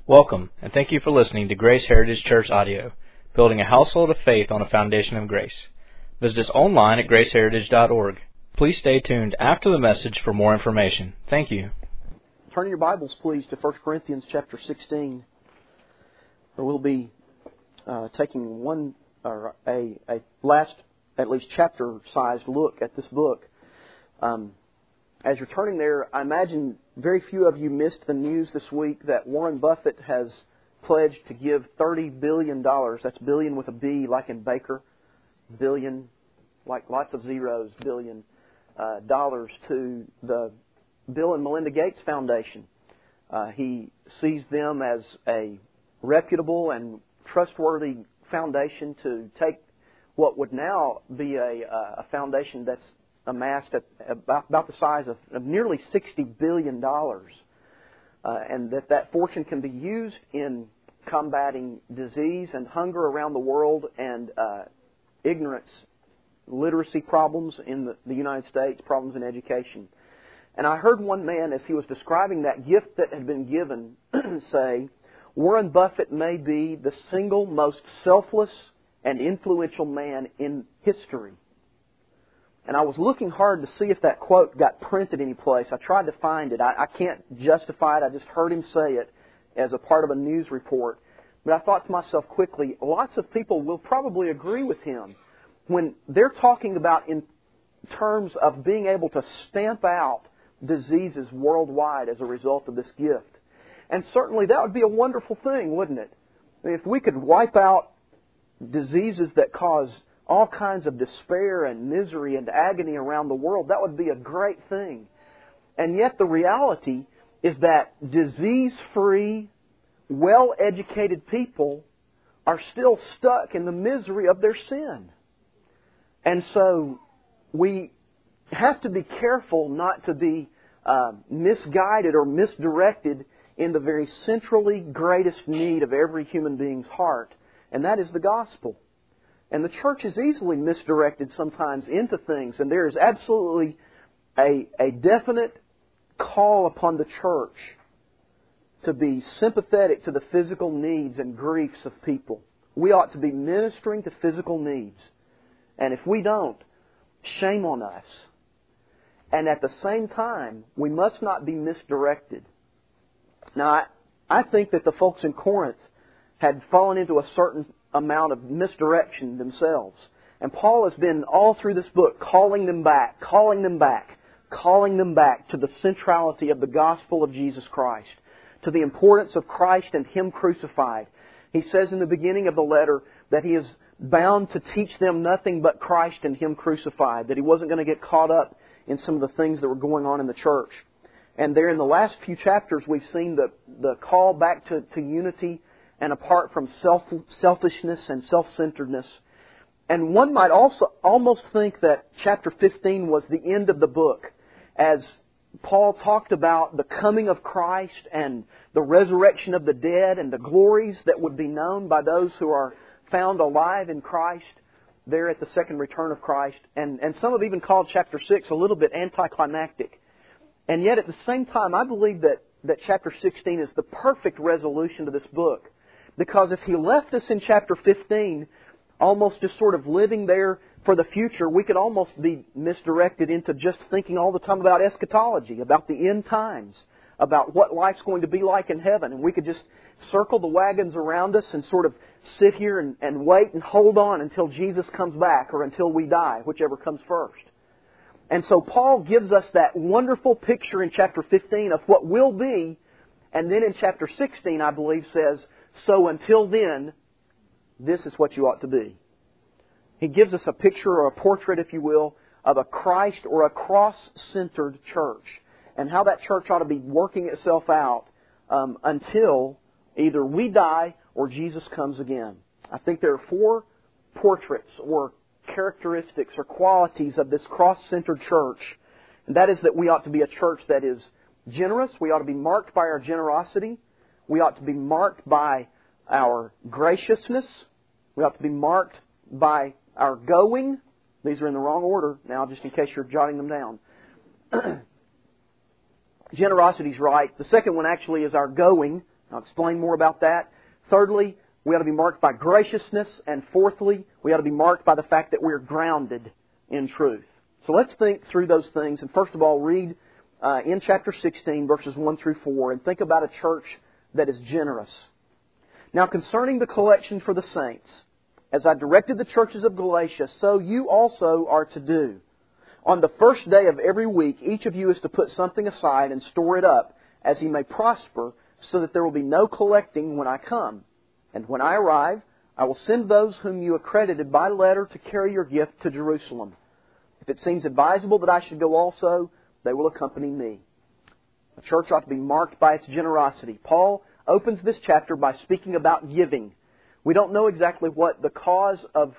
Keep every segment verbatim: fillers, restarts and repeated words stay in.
Welcome, and thank you for listening to Grace Heritage Church Audio, building a household of faith on a foundation of grace. Visit us online at grace heritage dot org. Please stay tuned after the message for more information. Thank you. Turn your Bibles, please, to First Corinthians chapter sixteen, where we'll be uh, taking one or a, a last, at least chapter-sized look at this book. Um, as you're turning there, I imagine very few of you missed the news this week that Warren Buffett has pledged to give thirty billion dollars, that's billion with a B, like in Baker, billion, like lots of zeros, billion, uh, dollars to the Bill and Melinda Gates Foundation. Uh, he sees them as a reputable and trustworthy foundation to take what would now be a, a foundation that's amassed at about, about the size of, of nearly sixty billion dollars, uh, and that that fortune can be used in combating disease and hunger around the world and uh, ignorance, literacy problems in the, the United States, problems in education. And I heard one man, as he was describing that gift that had been given, say, Warren Buffett may be the single most selfless and influential man in history. And I was looking hard to see if that quote got printed any place. I tried to find it. I, I can't justify it. I just heard him say it as a part of a news report. But I thought to myself quickly, lots of people will probably agree with him when they're talking about in terms of being able to stamp out diseases worldwide as a result of this gift. And certainly that would be a wonderful thing, wouldn't it? I mean, if we could wipe out diseases that cause all kinds of despair and misery and agony around the world, that would be a great thing. And yet the reality is that disease-free, well-educated people are still stuck in the misery of their sin. And so we have to be careful not to be uh, misguided or misdirected in the very centrally greatest need of every human being's heart, and that is the gospel. And the church is easily misdirected sometimes into things, and there is absolutely a, a definite call upon the church to be sympathetic to the physical needs and griefs of people. We ought to be ministering to physical needs. And if we don't, shame on us. And at the same time, we must not be misdirected. Now, I, I think that the folks in Corinth had fallen into a certain amount of misdirection themselves. And Paul has been all through this book calling them back, calling them back, calling them back to the centrality of the gospel of Jesus Christ, to the importance of Christ and Him crucified. He says in the beginning of the letter that he is bound to teach them nothing but Christ and Him crucified, that he wasn't going to get caught up in some of the things that were going on in the church. And there in the last few chapters we've seen the, the call back to, to unity and apart from self, selfishness and self-centeredness. And one might also almost think that chapter fifteen was the end of the book, as Paul talked about the coming of Christ and the resurrection of the dead and the glories that would be known by those who are found alive in Christ there at the second return of Christ. And, and some have even called chapter six a little bit anticlimactic. And yet at the same time, I believe that, that chapter sixteen is the perfect resolution to this book. Because if he left us in chapter fifteen, almost just sort of living there for the future, we could almost be misdirected into just thinking all the time about eschatology, about the end times, about what life's going to be like in heaven. And we could just circle the wagons around us and sort of sit here and, and wait and hold on until Jesus comes back or until we die, whichever comes first. And so Paul gives us that wonderful picture in chapter fifteen of what will be, and then in chapter sixteen, I believe, says, so until then, this is what you ought to be. He gives us a picture or a portrait, if you will, of a Christ or a cross-centered church, and how that church ought to be working itself out um, until either we die or Jesus comes again. I think there are four portraits or characteristics or qualities of this cross-centered church, and that is that we ought to be a church that is generous. We ought to be marked by our generosity. We ought to be marked by our graciousness. We ought to be marked by our going. These are in the wrong order now, just in case you're jotting them down. Generosity's right. The second one actually is our going. I'll explain more about that. Thirdly, we ought to be marked by graciousness. And fourthly, we ought to be marked by the fact that we're grounded in truth. So let's think through those things. And first of all, read uh, in chapter sixteen, verses one through four, and think about a church that is generous. Now, concerning the collection for the saints, as I directed the churches of Galatia, so you also are to do. On the first day of every week, each of you is to put something aside and store it up, as he may prosper, so that there will be no collecting when I come. And when I arrive, I will send those whom you accredited by letter to carry your gift to Jerusalem. If it seems advisable that I should go also, they will accompany me. The church ought to be marked by its generosity. Paul opens this chapter by speaking about giving. We don't know exactly what the cause of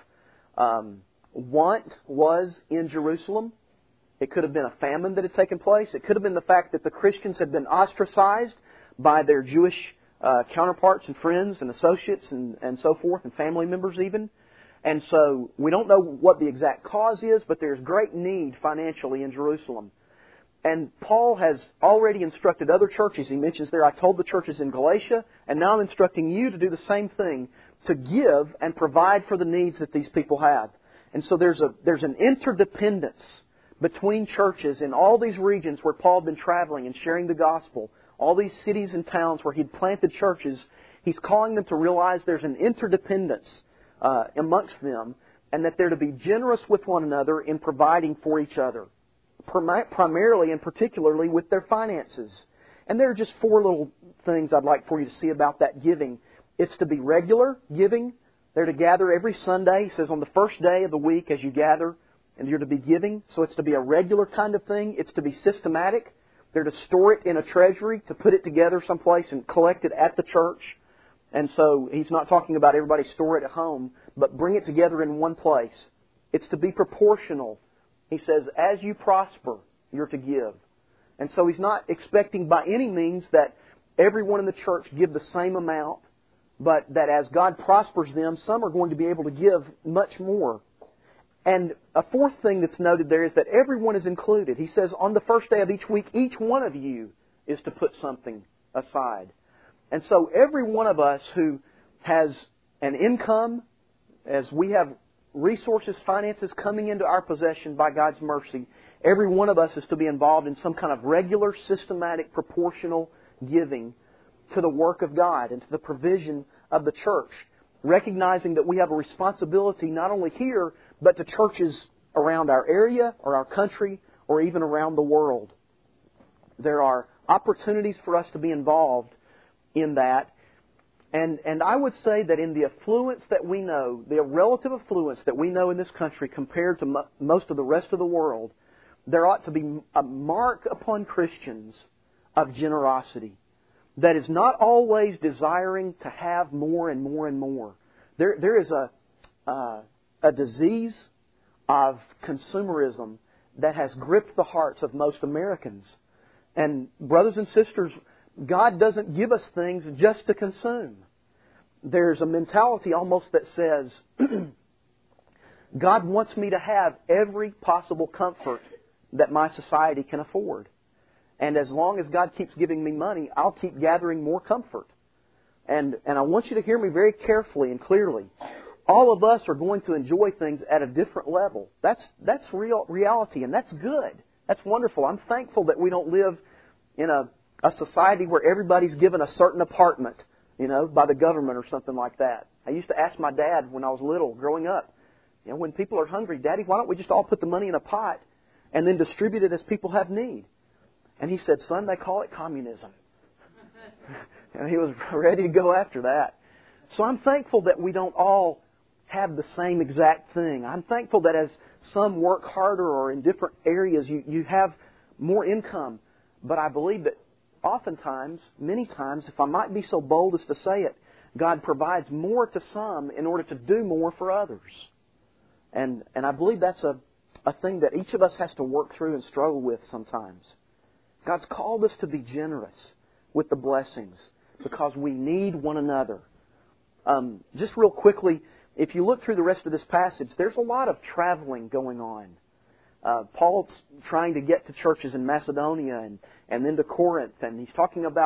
um, want was in Jerusalem. It could have been a famine that had taken place. It could have been the fact that the Christians had been ostracized by their Jewish uh, counterparts and friends and associates and, and so forth, and family members even. And so we don't know what the exact cause is, but there's great need financially in Jerusalem. And Paul has already instructed other churches. He mentions there, I told the churches in Galatia, and now I'm instructing you to do the same thing, to give and provide for the needs that these people have. And so there's a there's an interdependence between churches in all these regions where Paul had been traveling and sharing the gospel, all these cities and towns where he'd planted churches. He's calling them to realize there's an interdependence uh, amongst them, and that they're to be generous with one another in providing for each other, primarily and particularly with their finances. And there are just four little things I'd like for you to see about that giving. It's to be regular giving. They're to gather every Sunday. He says on the first day of the week as you gather, and you're to be giving. So it's to be a regular kind of thing. It's to be systematic. They're to store it in a treasury, to put it together someplace and collect it at the church. And so he's not talking about everybody store it at home, but bring it together in one place. It's to be proportional. He says, as you prosper, you're to give. And so he's not expecting by any means that everyone in the church give the same amount, but that as God prospers them, some are going to be able to give much more. And a fourth thing that's noted there is that everyone is included. He says on the first day of each week, each one of you is to put something aside. And so every one of us who has an income, as we have resources, finances coming into our possession by God's mercy, every one of us is to be involved in some kind of regular, systematic, proportional giving to the work of God and to the provision of the church, recognizing that we have a responsibility not only here, but to churches around our area or our country or even around the world. There are opportunities for us to be involved in that. And and I would say that in the affluence that we know, the relative affluence that we know in this country compared to mo- most of the rest of the world, there ought to be a mark upon Christians of generosity that is not always desiring to have more and more and more. There There is a, uh, a disease of consumerism that has gripped the hearts of most Americans. And brothers and sisters, God doesn't give us things just to consume. There's a mentality almost that says, God wants me to have every possible comfort that my society can afford. And as long as God keeps giving me money, I'll keep gathering more comfort. And and I want you to hear me very carefully and clearly. All of us are going to enjoy things at a different level. That's that's real reality, and that's good. That's wonderful. I'm thankful that we don't live in a a society where everybody's given a certain apartment, you know, by the government or something like that. I used to ask my dad when I was little, growing up, you know, when people are hungry, Daddy, why don't we just all put the money in a pot and then distribute it as people have need? And he said, son, they call it communism. And he was ready to go after that. So I'm thankful that we don't all have the same exact thing. I'm thankful that as some work harder or in different areas, you, you have more income. But I believe that oftentimes, many times, if I might be so bold as to say it, God provides more to some in order to do more for others. And and I believe that's a, a thing that each of us has to work through and struggle with sometimes. God's called us to be generous with the blessings because we need one another. Um, just real quickly, if you look through the rest of this passage, there's a lot of traveling going on. Uh, Paul's trying to get to churches in Macedonia and, and then to Corinth, and he's talking about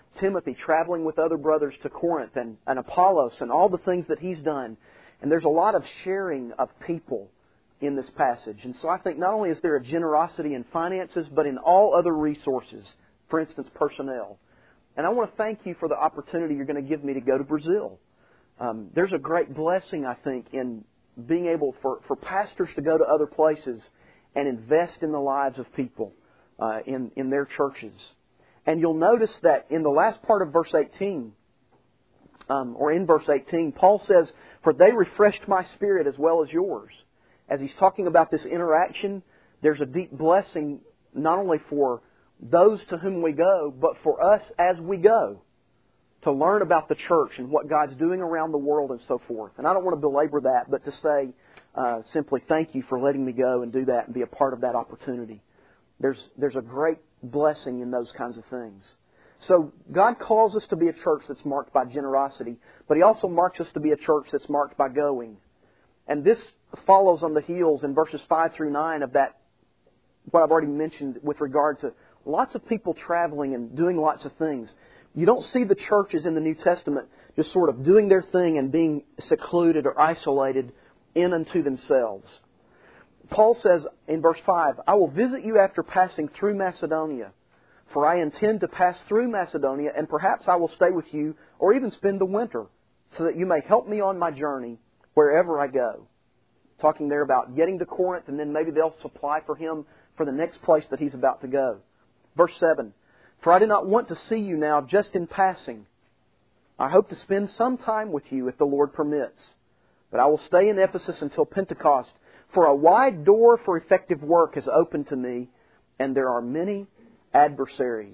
Timothy traveling with other brothers to Corinth and, and Apollos and all the things that he's done. And there's a lot of sharing of people in this passage. And so I think not only is there a generosity in finances, but in all other resources, for instance, personnel. And I want to thank you for the opportunity you're going to give me to go to Brazil. Um, there's a great blessing, I think, in being able for, for pastors to go to other places and invest in the lives of people uh, in, in their churches. And you'll notice that in the last part of verse eighteen, um, or in verse eighteen, Paul says, "For they refreshed my spirit as well as yours." As he's talking about this interaction, there's a deep blessing not only for those to whom we go, but for us as we go to learn about the church and what God's doing around the world and so forth. And I don't want to belabor that, but to say uh, simply thank you for letting me go and do that and be a part of that opportunity. There's there's a great blessing in those kinds of things. So God calls us to be a church that's marked by generosity, but He also marks us to be a church that's marked by going. And this follows on the heels in verses five through nine of that, what I've already mentioned with regard to lots of people traveling and doing lots of things. You don't see the churches in the New Testament just sort of doing their thing and being secluded or isolated in unto themselves. Paul says in verse five, "I will visit you after passing through Macedonia, for I intend to pass through Macedonia, and perhaps I will stay with you or even spend the winter, so that you may help me on my journey wherever I go." Talking there about getting to Corinth, and then maybe they'll supply for him for the next place that he's about to go. Verse seven, "For I do not want to see you now just in passing. I hope to spend some time with you if the Lord permits. But I will stay in Ephesus until Pentecost, for a wide door for effective work has opened to me, and there are many adversaries."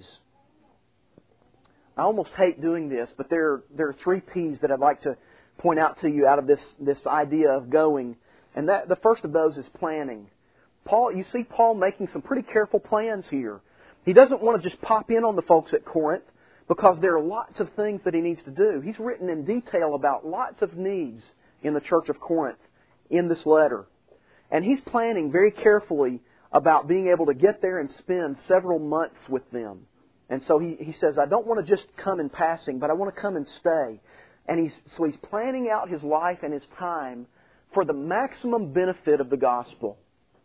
I almost hate doing this, but there, there are three P's that I'd like to point out to you out of this, this idea of going. And that the first of those is planning. Paul, you see Paul making some pretty careful plans here. He doesn't want to just pop in on the folks at Corinth because there are lots of things that he needs to do. He's written in detail about lots of needs in the church of Corinth in this letter. And he's planning very carefully about being able to get there and spend several months with them. And so he, he says, I don't want to just come in passing, but I want to come and stay. And he's so he's planning out his life and his time for the maximum benefit of the gospel.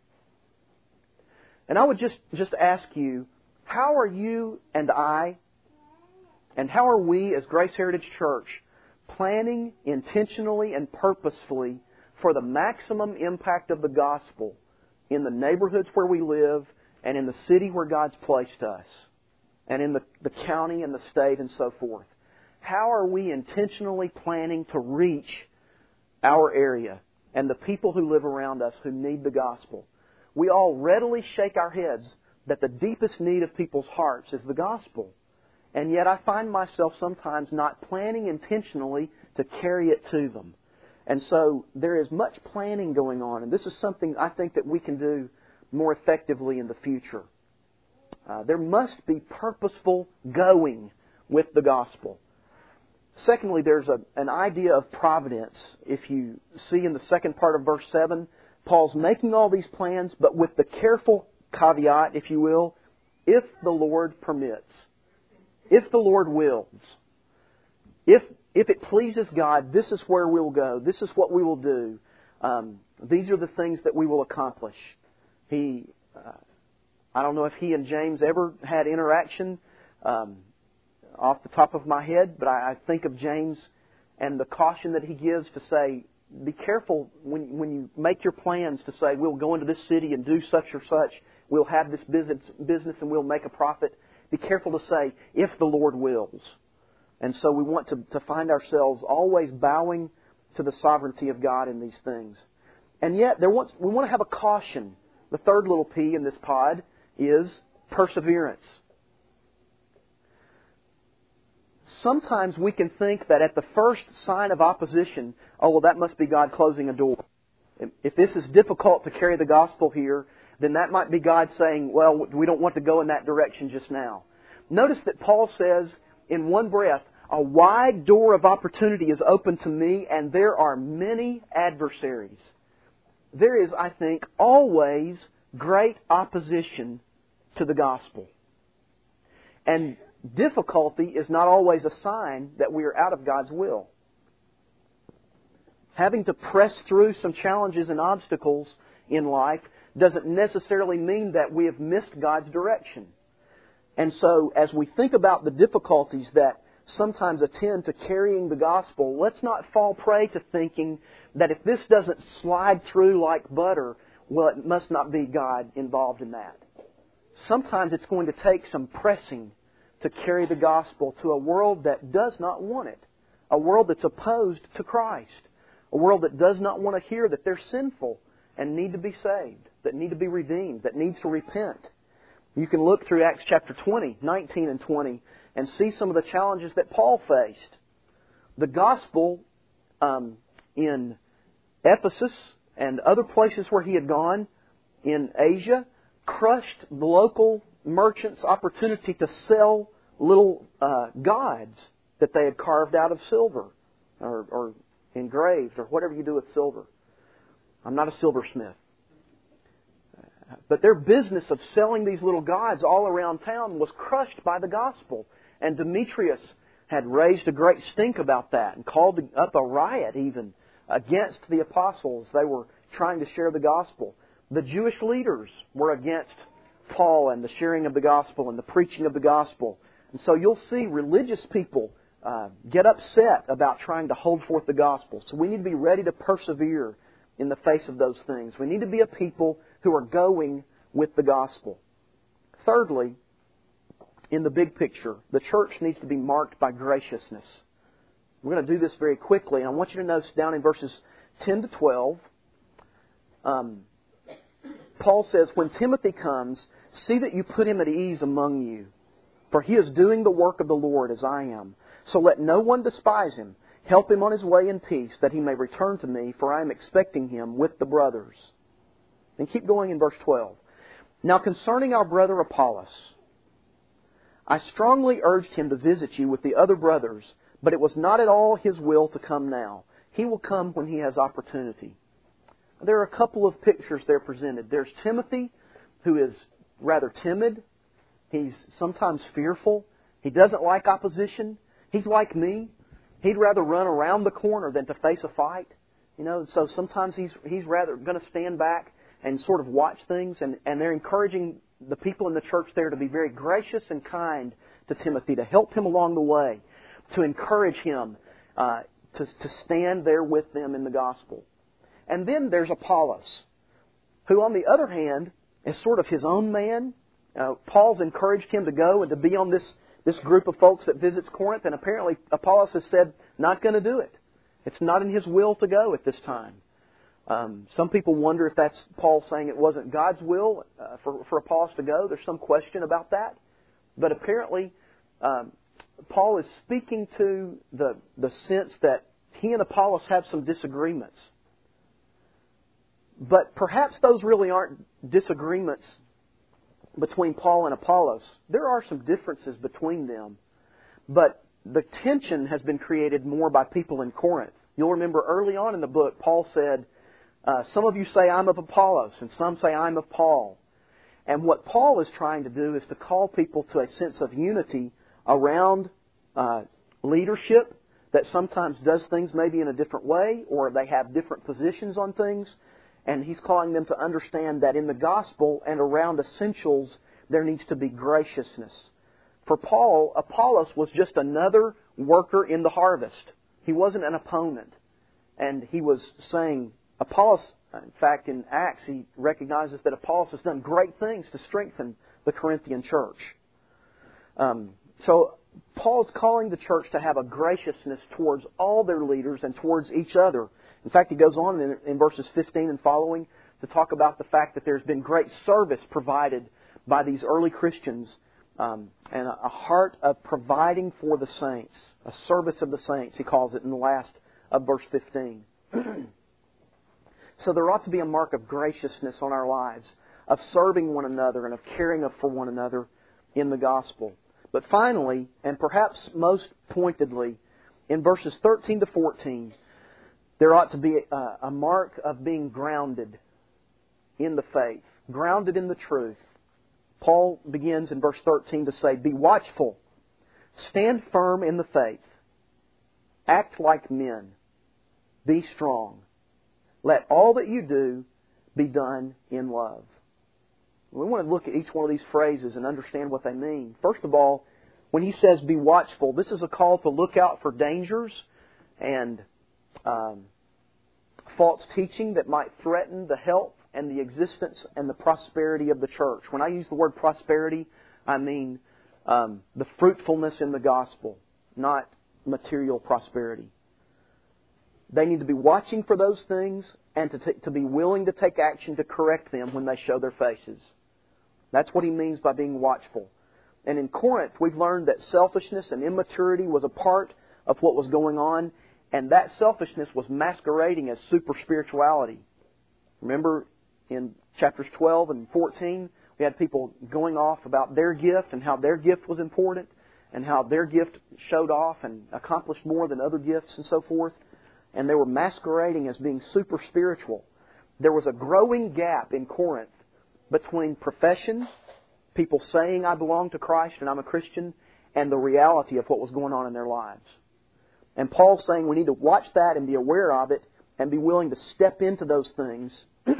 And I would just, just ask you, how are you and I, and how are we as Grace Heritage Church planning intentionally and purposefully for the maximum impact of the gospel in the neighborhoods where we live and in the city where God's placed us and in the, the county and the state and so forth? How are we intentionally planning to reach our area and the people who live around us who need the gospel? We all readily shake our heads that the deepest need of people's hearts is the gospel. And yet I find myself sometimes not planning intentionally to carry it to them. And so there is much planning going on. And this is something I think that we can do more effectively in the future. Uh, there must be purposeful going with the gospel. Secondly, there's a, an idea of providence. If you see in the second part of verse seven, Paul's making all these plans, but with the careful caveat, if you will, if the Lord permits, if the Lord wills, if if it pleases God, this is where we'll go. This is what we will do. Um, these are the things that we will accomplish. He, uh, I don't know if he and James ever had interaction um, off the top of my head, but I, I think of James and the caution that he gives to say, be careful when when you make your plans to say, we'll go into this city and do such or such. We'll have this business, business and we'll make a profit. Be careful to say, if the Lord wills. And so we want to, to find ourselves always bowing to the sovereignty of God in these things. And yet, there wants, we want to have a caution. The third little P in this pod is perseverance. Sometimes we can think that at the first sign of opposition, oh, well, that must be God closing a door. If this is difficult to carry the gospel here, then that might be God saying, well, we don't want to go in that direction just now. Notice that Paul says in one breath, a wide door of opportunity is open to me, and there are many adversaries. There is, I think, always great opposition to the gospel. And difficulty is not always a sign that we are out of God's will. Having to press through some challenges and obstacles in life doesn't necessarily mean that we have missed God's direction. And so, as we think about the difficulties that sometimes attend to carrying the gospel, let's not fall prey to thinking that if this doesn't slide through like butter, well, it must not be God involved in that. Sometimes it's going to take some pressing to carry the gospel to a world that does not want it, a world that's opposed to Christ, a world that does not want to hear that they're sinful and need to be saved, that need to be redeemed, that needs to repent. You can look through Acts chapter twenty, nineteen and twenty, and see some of the challenges that Paul faced. The gospel um, in Ephesus and other places where he had gone in Asia crushed the local merchants' opportunity to sell little uh, gods that they had carved out of silver or, or engraved or whatever you do with silver. I'm not a silversmith. But their business of selling these little gods all around town was crushed by the gospel. And Demetrius had raised a great stink about that and called up a riot even against the apostles. They were trying to share the gospel. The Jewish leaders were against Paul and the sharing of the gospel and the preaching of the gospel. And so you'll see religious people uh, get upset about trying to hold forth the gospel. So we need to be ready to persevere in the face of those things. We need to be a people who are going with the gospel. Thirdly, in the big picture, the church needs to be marked by graciousness. We're going to do this very quickly, and I want you to notice down in verses ten to twelve, um, Paul says, "When Timothy comes, see that you put him at ease among you, for he is doing the work of the Lord as I am. So let no one despise him. Help him on his way in peace, that he may return to me, for I am expecting him with the brothers." And keep going in verse twelve. "Now concerning our brother Apollos, I strongly urged him to visit you with the other brothers, but it was not at all his will to come now. He will come when he has opportunity." There are a couple of pictures there presented. There's Timothy, who is rather timid. He's sometimes fearful. He doesn't like opposition. He's like me. He'd rather run around the corner than to face a fight. You know, so sometimes he's he's rather going to stand back and sort of watch things, and, and they're encouraging the people in the church there to be very gracious and kind to Timothy, to help him along the way, to encourage him uh, to, to stand there with them in the gospel. And then there's Apollos, who on the other hand is sort of his own man. Uh, Paul's encouraged him to go and to be on this, this group of folks that visits Corinth, and apparently Apollos has said, not going to do it. It's not in his will to go at this time. Um, some people wonder if that's Paul saying it wasn't God's will uh, for, for Apollos to go. There's some question about that. But apparently, um, Paul is speaking to the, the sense that he and Apollos have some disagreements. But perhaps those really aren't disagreements between Paul and Apollos. There are some differences between them. But the tension has been created more by people in Corinth. You'll remember early on in the book, Paul said, Uh, some of you say I'm of Apollos, and some say I'm of Paul. And what Paul is trying to do is to call people to a sense of unity around uh, leadership that sometimes does things maybe in a different way, or they have different positions on things. And he's calling them to understand that in the gospel and around essentials, there needs to be graciousness. For Paul, Apollos was just another worker in the harvest. He wasn't an opponent. And he was saying, Apollos, in fact, in Acts, he recognizes that Apollos has done great things to strengthen the Corinthian church. Um, so Paul's calling the church to have a graciousness towards all their leaders and towards each other. In fact, he goes on in, in verses fifteen and following to talk about the fact that there's been great service provided by these early Christians um, and a, a heart of providing for the saints, a service of the saints, he calls it in the last of verse fifteen. So there ought to be a mark of graciousness on our lives, of serving one another and of caring for one another in the gospel. But finally, and perhaps most pointedly, in verses thirteen to fourteen, there ought to be a, a mark of being grounded in the faith, grounded in the truth. Paul begins in verse thirteen to say, "Be watchful Stand firm in the faith. Act like men. Be strong. Let all that you do be done in love. We want to look at each one of these phrases and understand what they mean. First of all, when he says be watchful, this is a call to look out for dangers and um, false teaching that might threaten the health and the existence and the prosperity of the church. When I use the word prosperity, I mean um, the fruitfulness in the gospel, not material prosperity. They need to be watching for those things and to, t- to be willing to take action to correct them when they show their faces. That's what he means by being watchful. And in Corinth, we've learned that selfishness and immaturity was a part of what was going on, and that selfishness was masquerading as super spirituality. Remember in chapters twelve and fourteen, we had people going off about their gift and how their gift was important and how their gift showed off and accomplished more than other gifts and so forth. And they were masquerading as being super spiritual. There was a growing gap in Corinth between profession, people saying I belong to Christ and I'm a Christian, and the reality of what was going on in their lives. And Paul's saying we need to watch that and be aware of it and be willing to step into those things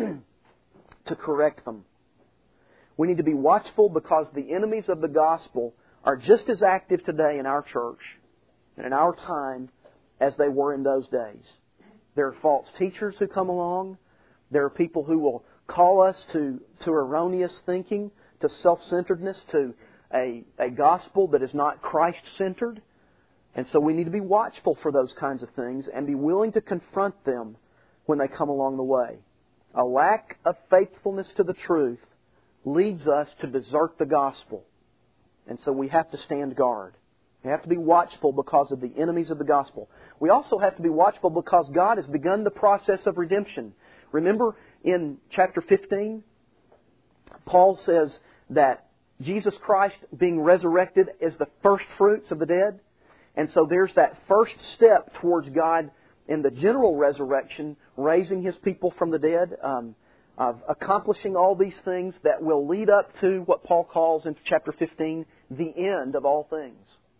to correct them. We need to be watchful because the enemies of the gospel are just as active today in our church and in our time as they were in those days. There are false teachers who come along. There are people who will call us to, to erroneous thinking, to self-centeredness, to a, a gospel that is not Christ-centered. And so we need to be watchful for those kinds of things and be willing to confront them when they come along the way. A lack of faithfulness to the truth leads us to desert the gospel. And so we have to stand guard. We have to be watchful because of the enemies of the gospel. We also have to be watchful because God has begun the process of redemption. Remember in chapter fifteen, Paul says that Jesus Christ being resurrected is the first fruits of the dead. And so there's that first step towards God in the general resurrection, raising His people from the dead, um, of accomplishing all these things that will lead up to what Paul calls in chapter fifteen, the end of all things.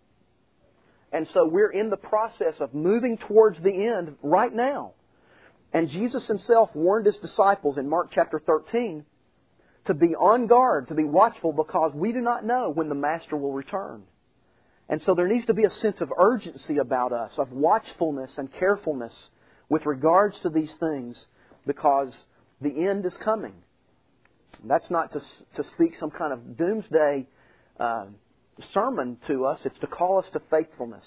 And so we're in the process of moving towards the end right now. And Jesus Himself warned His disciples in Mark chapter thirteen to be on guard, to be watchful, because we do not know when the Master will return. And so there needs to be a sense of urgency about us, of watchfulness and carefulness with regards to these things, because the end is coming. That's not to, to speak some kind of doomsday uh, sermon to us. It's to call us to faithfulness.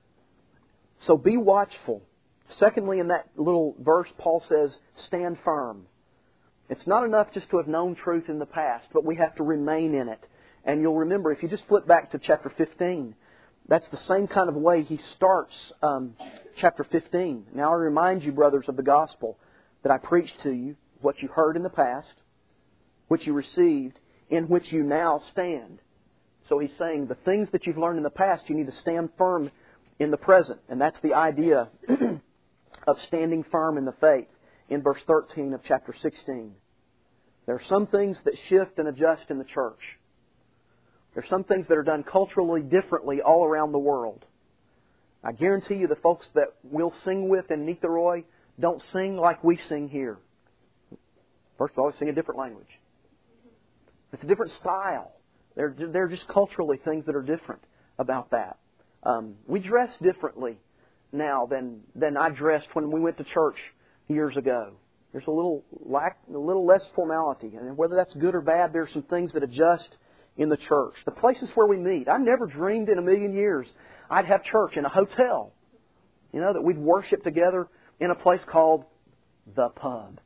So be watchful. Secondly, in that little verse, Paul says, stand firm. It's not enough just to have known truth in the past, but we have to remain in it. And you'll remember, if you just flip back to chapter fifteen, that's the same kind of way he starts um, chapter fifteen. Now I remind you, brothers, of the gospel that I preached to you, what you heard in the past, which you received, in which you now stand. So he's saying the things that you've learned in the past, you need to stand firm in the present. And that's the idea of standing firm in the faith in verse thirteen of chapter sixteen. There are some things that shift and adjust in the church. There are some things that are done culturally differently all around the world. I guarantee you the folks that we'll sing with in Niterói don't sing like we sing here. First of all, they sing a different language. It's a different style. There are just culturally things that are different about that. Um, we dress differently now than than I dressed when we went to church years ago. There's a little lack, a little less formality, and whether that's good or bad, there are some things that adjust in the church. The places where we meet. I never dreamed in a million years I'd have church in a hotel. You know, that we'd worship together in a place called the pub,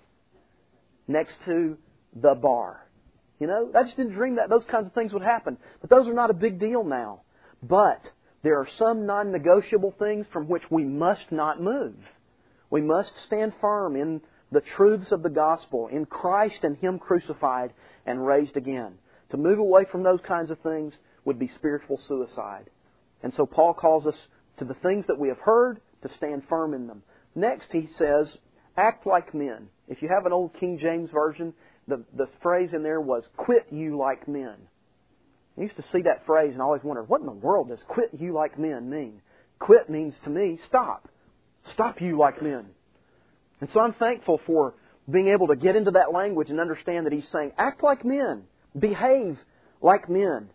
next to the bar. You know, I just didn't dream that those kinds of things would happen. But those are not a big deal now. But there are some non-negotiable things from which we must not move. We must stand firm in the truths of the gospel, in Christ and Him crucified and raised again. To move away from those kinds of things would be spiritual suicide. And so Paul calls us to the things that we have heard, to stand firm in them. Next, he says, act like men. If you have an old King James version, the, the phrase in there was, quit you like men. I used to see that phrase and always wondered, what in the world does quit you like men mean? Quit means to me, stop. Stop you like men. And so I'm thankful for being able to get into that language and understand that He's saying, act like men. Behave like men.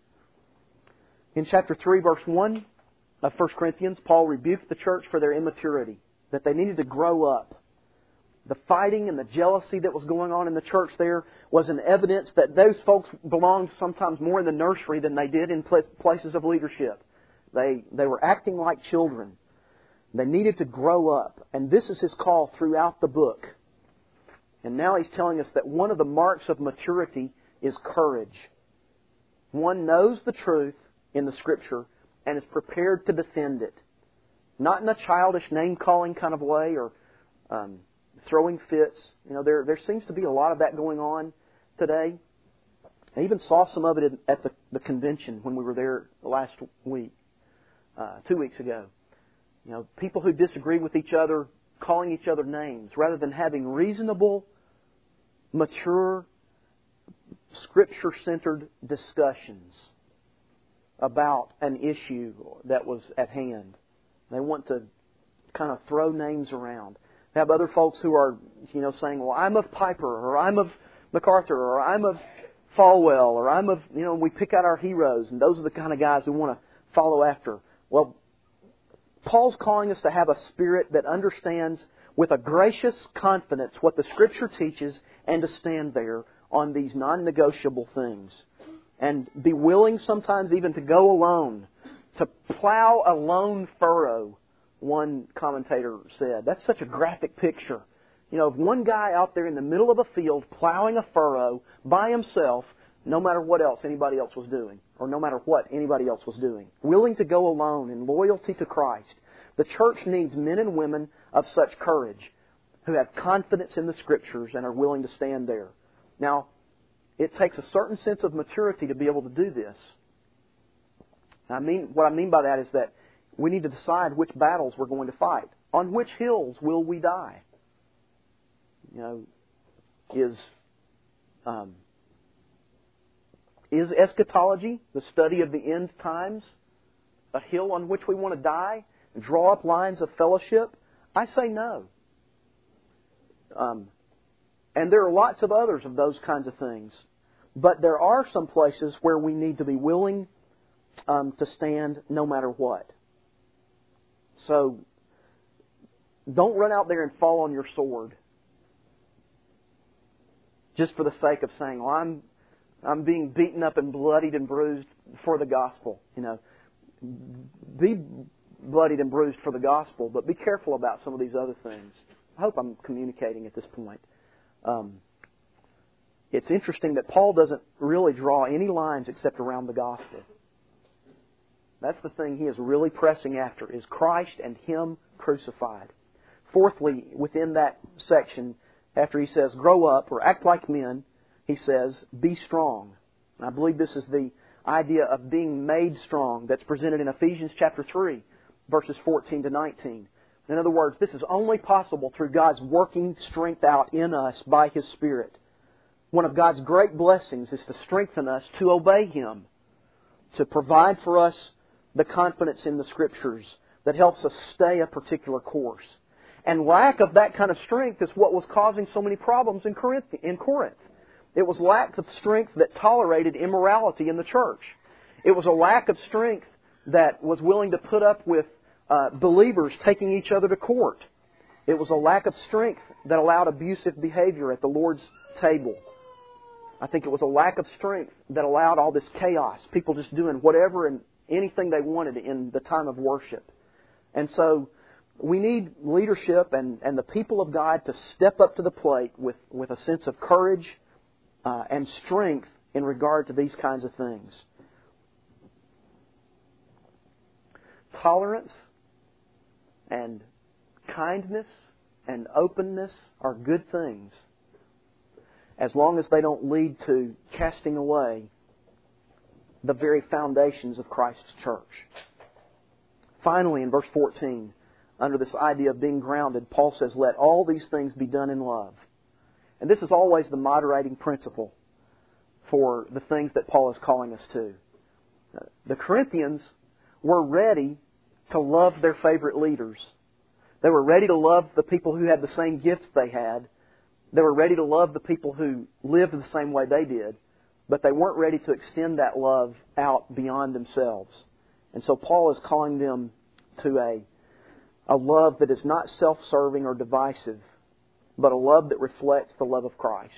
In chapter three, verse one of First Corinthians, Paul rebuked the church for their immaturity, that they needed to grow up. The fighting and the jealousy that was going on in the church there was an evidence that those folks belonged sometimes more in the nursery than they did in places of leadership. They, they were acting like children. They needed to grow up. And this is his call throughout the book. And now he's telling us that one of the marks of maturity is courage. One knows the truth in the Scripture and is prepared to defend it. Not in a childish name-calling kind of way or um, throwing fits. You know, there there seems to be a lot of that going on today. I even saw some of it at the, the convention when we were there last week, uh, two weeks ago. You know, people who disagree with each other, calling each other names, rather than having reasonable, mature, Scripture-centered discussions about an issue that was at hand. They want to kind of throw names around. They have other folks who are, you know, saying, well, I'm of Piper, or I'm of MacArthur, or I'm of Falwell, or I'm of, you know, we pick out our heroes, and those are the kind of guys we want to follow after. Well, Paul's calling us to have a spirit that understands with a gracious confidence what the Scripture teaches and to stand there on these non-negotiable things. And be willing sometimes even to go alone, to plow a lone furrow, one commentator said. That's such a graphic picture. You know, of one guy out there in the middle of a field plowing a furrow by himself, no matter what else anybody else was doing, or no matter what anybody else was doing. Willing to go alone in loyalty to Christ. The church needs men and women of such courage who have confidence in the Scriptures and are willing to stand there. Now, it takes a certain sense of maturity to be able to do this. I mean, what I mean by that is that we need to decide which battles we're going to fight. On which hills will we die? You know, is um, is eschatology, the study of the end times, a hill on which we want to die and draw up lines of fellowship? I say no. Um, and there are lots of others of those kinds of things. But there are some places where we need to be willing um, to stand no matter what. So, don't run out there and fall on your sword just for the sake of saying, well, I'm I'm being beaten up and bloodied and bruised for the gospel. You know, be bloodied and bruised for the gospel, but be careful about some of these other things. I hope I'm communicating at this point. Um, it's interesting that Paul doesn't really draw any lines except around the gospel. That's the thing he is really pressing after, is Christ and Him crucified. Fourthly, within that section, after he says, grow up or act like men, he says, be strong. And I believe this is the idea of being made strong that's presented in Ephesians chapter three, verses fourteen to nineteen. In other words, this is only possible through God's working strength out in us by His Spirit. One of God's great blessings is to strengthen us to obey Him, to provide for us the confidence in the Scriptures that helps us stay a particular course. And lack of that kind of strength is what was causing so many problems in Corinth. In Corinth. It was lack of strength that tolerated immorality in the church. It was a lack of strength that was willing to put up with uh, believers taking each other to court. It was a lack of strength that allowed abusive behavior at the Lord's table. I think it was a lack of strength that allowed all this chaos, people just doing whatever and anything they wanted in the time of worship. And so we need leadership and, and the people of God to step up to the plate with, with a sense of courage uh, and strength in regard to these kinds of things. Tolerance and kindness and openness are good things, as long as they don't lead to casting away the very foundations of Christ's church. Finally, in verse fourteen, under this idea of being grounded, Paul says, let all these things be done in love. And this is always the moderating principle for the things that Paul is calling us to. The Corinthians were ready to love their favorite leaders. They were ready to love the people who had the same gifts they had. They were ready to love the people who lived the same way they did. But they weren't ready to extend that love out beyond themselves. And so Paul is calling them to a, a love that is not self-serving or divisive, but a love that reflects the love of Christ.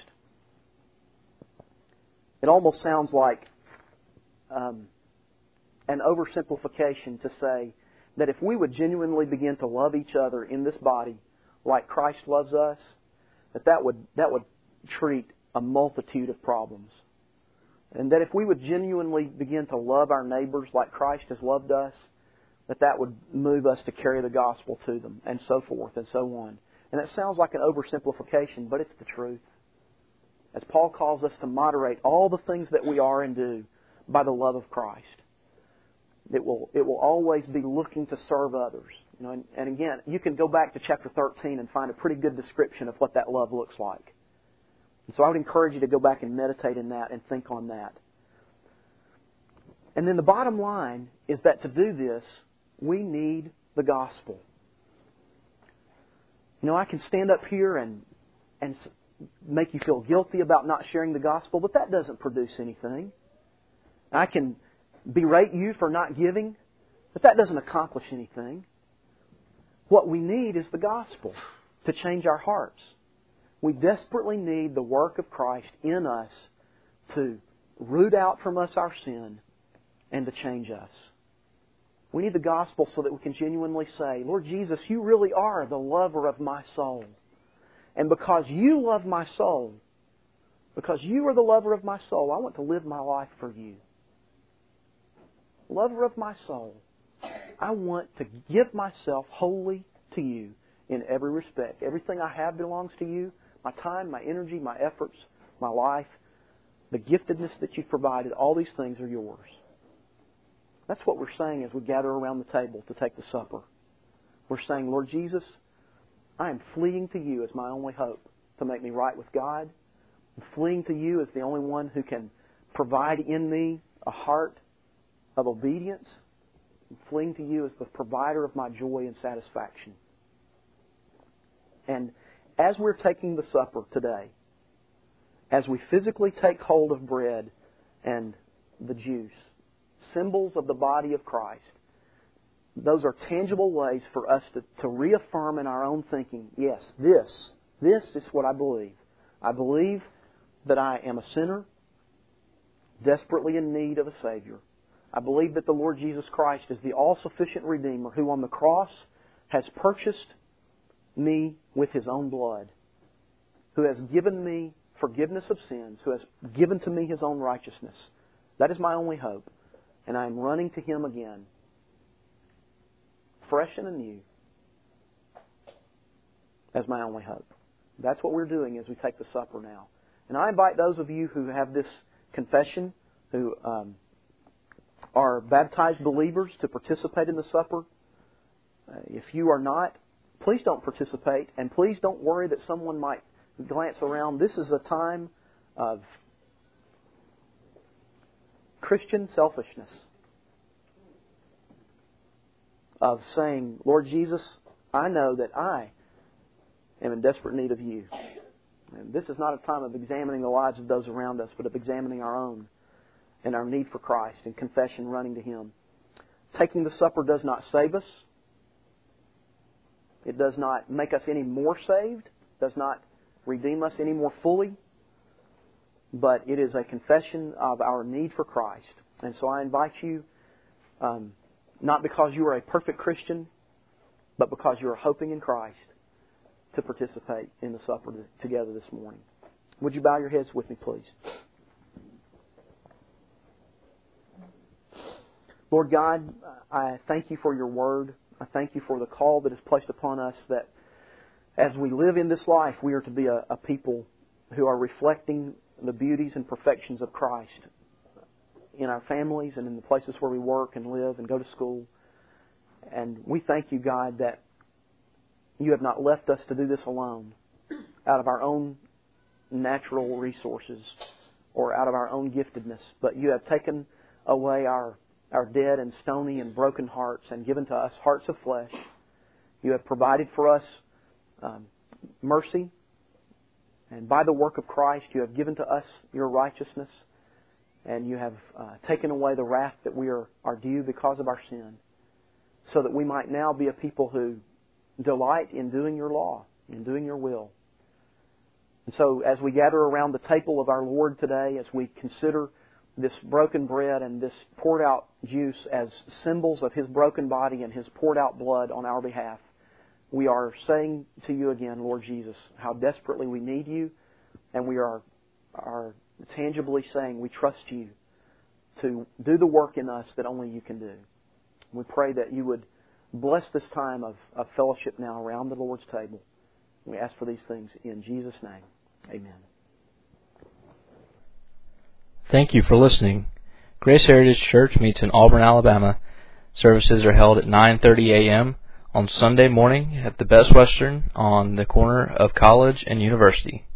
It almost sounds like um, an oversimplification to say that if we would genuinely begin to love each other in this body like Christ loves us, that that would, that would treat a multitude of problems. And that if we would genuinely begin to love our neighbors like Christ has loved us, that that would move us to carry the gospel to them, and so forth and so on. And that sounds like an oversimplification, but it's the truth. As Paul calls us to moderate all the things that we are and do by the love of Christ. It will, it will always be looking to serve others. You know, and, and again, you can go back to chapter thirteen and find a pretty good description of what that love looks like. And so I would encourage you to go back and meditate in that and think on that. And then the bottom line is that to do this, we need the gospel. You know, I can stand up here and and make you feel guilty about not sharing the gospel, but that doesn't produce anything. I can berate you for not giving, but that doesn't accomplish anything. What we need is the gospel to change our hearts. We desperately need the work of Christ in us to root out from us our sin and to change us. We need the gospel so that we can genuinely say, Lord Jesus, you really are the lover of my soul. And because you love my soul, because you are the lover of my soul, I want to live my life for you. Lover of my soul, I want to give myself wholly to you in every respect. Everything I have belongs to you. My time, my energy, my efforts, my life, the giftedness that you've provided, all these things are yours. That's what we're saying as we gather around the table to take the supper. We're saying, Lord Jesus, I am fleeing to you as my only hope to make me right with God. I'm fleeing to you as the only one who can provide in me a heart of obedience. I'm fleeing to you as the provider of my joy and satisfaction. And as we're taking the supper today, as we physically take hold of bread and the juice, symbols of the body of Christ, those are tangible ways for us to, to reaffirm in our own thinking, yes, this, this is what I believe. I believe that I am a sinner, desperately in need of a Savior. I believe that the Lord Jesus Christ is the all-sufficient Redeemer who on the cross has purchased me with His own blood, who has given me forgiveness of sins, who has given to me His own righteousness. That is my only hope. And I am running to Him again, fresh and anew, as my only hope. That's what we're doing as we take the supper now. And I invite those of you who have this confession, who um, are baptized believers, to participate in the supper. Uh, if you are not, please don't participate, and please don't worry that someone might glance around. This is a time of Christian selfishness, of saying, Lord Jesus, I know that I am in desperate need of you. And this is not a time of examining the lives of those around us, but of examining our own and our need for Christ and confession, running to Him. Taking the supper does not save us. It does not make us any more saved, does not redeem us any more fully, but it is a confession of our need for Christ. And so I invite you, um, not because you are a perfect Christian, but because you are hoping in Christ, to participate in the supper together this morning. Would you bow your heads with me, please? Lord God, I thank you for your word. I thank you for the call that is placed upon us that as we live in this life, we are to be a, a people who are reflecting the beauties and perfections of Christ in our families and in the places where we work and live and go to school. And we thank you, God, that you have not left us to do this alone out of our own natural resources or out of our own giftedness, but you have taken away our, our dead and stony and broken hearts and given to us hearts of flesh. You have provided for us um, mercy. And by the work of Christ, you have given to us your righteousness. And you have uh, taken away the wrath that we are, are due because of our sin, so that we might now be a people who delight in doing your law, in doing your will. And so as we gather around the table of our Lord today, as we consider this broken bread and this poured out juice as symbols of His broken body and His poured out blood on our behalf, we are saying to you again, Lord Jesus, how desperately we need you, and we are are tangibly saying we trust you to do the work in us that only you can do. We pray that you would bless this time of, of fellowship now around the Lord's table. We ask for these things in Jesus' name. Amen. Thank you for listening. Grace Heritage Church meets in Auburn, Alabama. Services are held at nine thirty a.m. on Sunday morning at the Best Western on the corner of College and University.